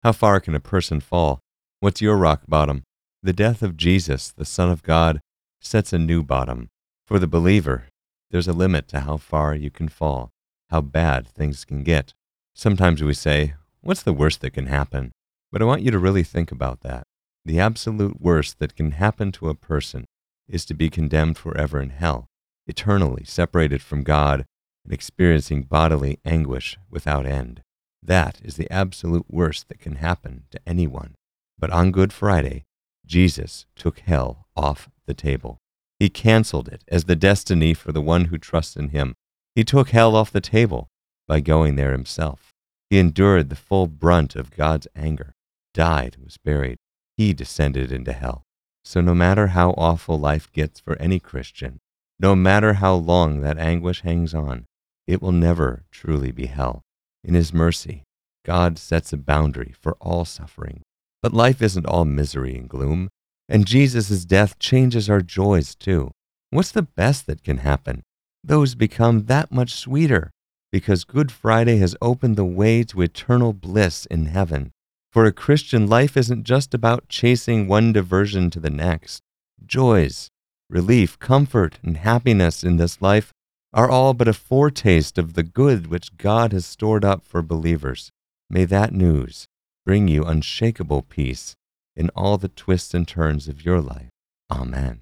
How far can a person fall? What's your rock bottom? The death of Jesus, the Son of God, sets a new bottom. For the believer, there's a limit to how far you can fall, how bad things can get. Sometimes we say, what's the worst that can happen? But I want you to really think about that. The absolute worst that can happen to a person is to be condemned forever in hell, eternally separated from God and experiencing bodily anguish without end. That is the absolute worst that can happen to anyone. But on Good Friday, Jesus took hell off the table. He canceled it as the destiny for the one who trusts in him. He took hell off the table by going there himself. He endured the full brunt of God's anger, died, was buried. He descended into hell. So no matter how awful life gets for any Christian, no matter how long that anguish hangs on, it will never truly be hell. In his mercy, God sets a boundary for all suffering. But life isn't all misery and gloom, and Jesus' death changes our joys too. What's the best that can happen? Those become that much sweeter, because Good Friday has opened the way to eternal bliss in heaven. For a Christian, life isn't just about chasing one diversion to the next. Joys, relief, comfort, and happiness in this life are all but a foretaste of the good which God has stored up for believers. May that news bring you unshakable peace in all the twists and turns of your life. Amen.